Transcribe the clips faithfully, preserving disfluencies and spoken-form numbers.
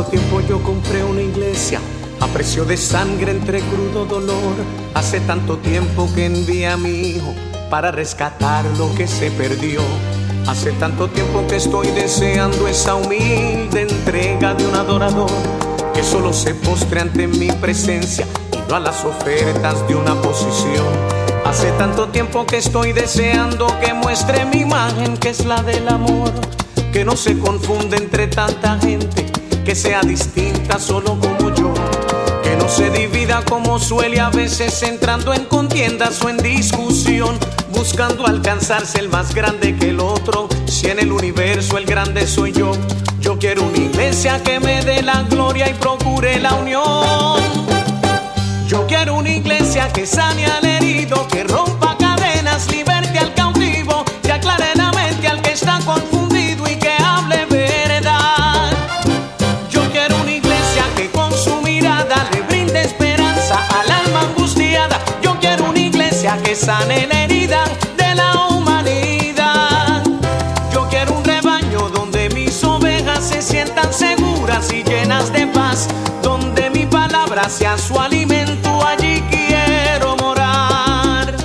tiempo yo compré una iglesia a precio de sangre entre crudo dolor. Hace tanto tiempo que envié a mi hijo para rescatar lo que se perdió. Hace tanto tiempo que estoy deseando esa humilde entrega de un adorador que solo se postre ante mi presencia y no a las ofertas de una posición. Hace tanto tiempo que estoy deseando que muestre mi imagen, que es la del amor, que no se confunde entre tanta gente, que sea distinta solo como yo, que no se divida como suele a veces entrando en contiendas o en discusión, buscando alcanzarse el más grande que el otro, si en el universo el grande soy yo. Yo quiero una iglesia que me dé la gloria y procure la unión. Yo quiero una iglesia que sane al herido, que rompa cadenas, liberte al cautivo, que aclare la mente al que está confundido y que hable verdad. Yo quiero una iglesia que con su mirada le brinde esperanza al alma angustiada. Yo quiero una iglesia que sane la herida de la humanidad. Yo quiero un rebaño donde mis ovejas se sientan seguras y llenas de paz, donde mi palabra sea su alimento, allí quiero morar.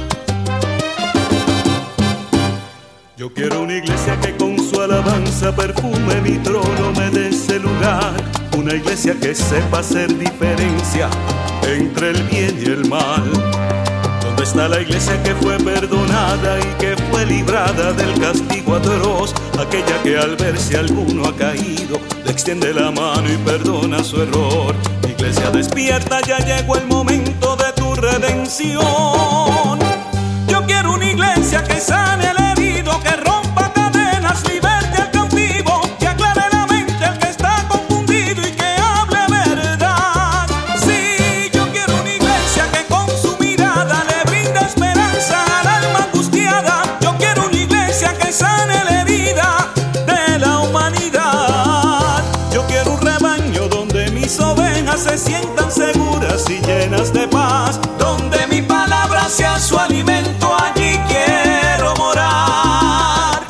Yo quiero una iglesia que con su alabanza perfume mi trono, me dé ese lugar. Una iglesia que sepa hacer diferencia entre el bien y el mal. ¿Dónde está la iglesia que fue perdonada y que fue librada del castigo atroz? Aquella que al ver si alguno ha caído le extiende la mano y perdona su error. Iglesia despierta, ya llegó el momento de tu redención. Yo quiero una iglesia que sane al herido, que rompa cadenas, liberte al cautivo, que aclare la mente al que está confundido y que hable verdad. Sí, yo quiero una iglesia que con su mirada le brinda esperanza al alma angustiada. Yo quiero una iglesia que sane la herida de la humanidad. Yo quiero un rebaño donde mis ovejas se sientan seguras y llenas de paz, donde mi palabra sea su alimento, allí quiero morar.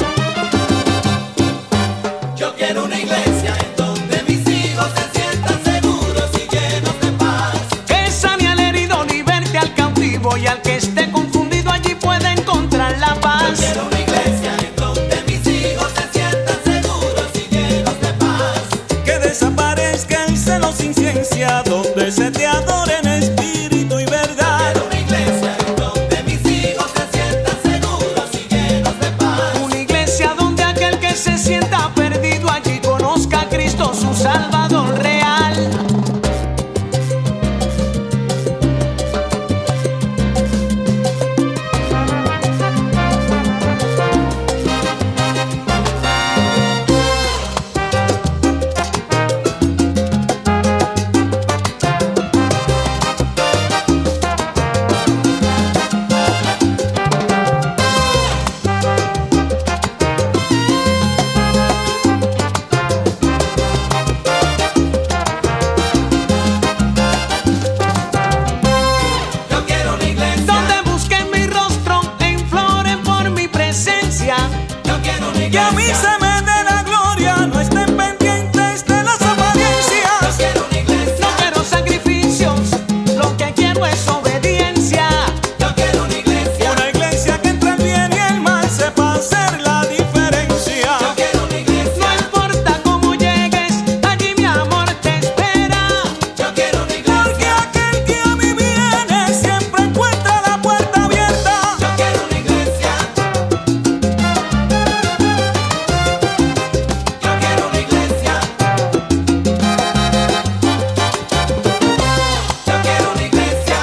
Yo quiero una iglesia en donde mis hijos se sientan seguros y llenos de paz, Que sane al herido, liberte al cautivo y al que esté confundido allí pueda encontrar la yo paz. quiero una iglesia en donde mis hijos se sientan seguros y llenos de paz, Que desaparezca el celo sin ciencia, donde se te adore en espíritu y verdad. quiero una iglesia en donde mis hijos se sientan seguros y llenos de paz, Una iglesia donde aquel que se sienta perdido allí conozca a Cristo, su Salvador real. yo quiero una iglesia, Donde busquen mi rostro, enfloren por mi presencia. yo quiero una Que a mí iglesia, se me dé la gloria, no estén pendientes de las yo apariencias. quiero una iglesia, No quiero sacrificios, lo que quiero es obediencia. yo quiero una iglesia, Una iglesia que entre el bien y el mal sepa hacer la diferencia. yo quiero una iglesia, No importa cómo llegues, allí mi amor te espera. yo quiero una Porque iglesia, aquel que a mí viene siempre encuentra la puerta abierta. yo quiero una iglesia, yo quiero una iglesia, yo quiero una iglesia,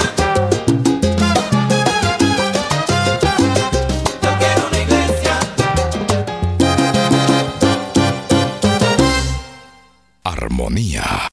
yo quiero una iglesia. Armonía.